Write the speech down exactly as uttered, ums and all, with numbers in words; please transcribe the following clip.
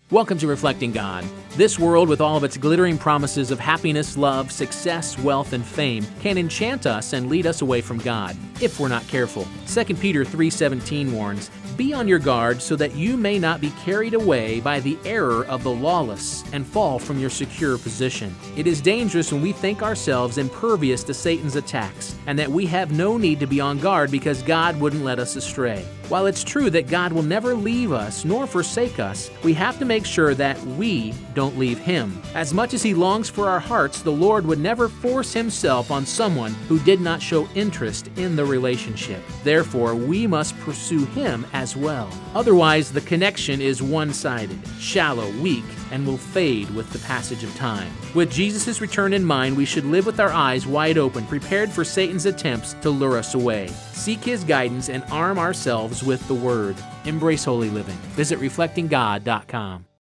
Welcome to Reflecting God. This world, with all of its glittering promises of happiness, love, success, wealth, and fame, can enchant us and lead us away from God, if we're not careful. Second Peter three seventeen warns, "Be on your guard so that you may not be carried away by the error of the lawless and fall from your secure position." It is dangerous when we think ourselves impervious to Satan's attacks, and that we have no need to be on guard because God wouldn't let us astray. While it's true that God will never leave us nor forsake us, we have to make sure that we don't leave Him. As much as He longs for our hearts, the Lord would never force Himself on someone who did not show interest in the relationship. Therefore, we must pursue Him as well. Otherwise, the connection is one-sided, shallow, weak, and will fade with the passage of time. With Jesus' return in mind, we should live with our eyes wide open, prepared for Satan's attempts to lure us away. Seek His guidance and arm ourselves with the Word. Embrace holy living. Visit reflecting god dot com.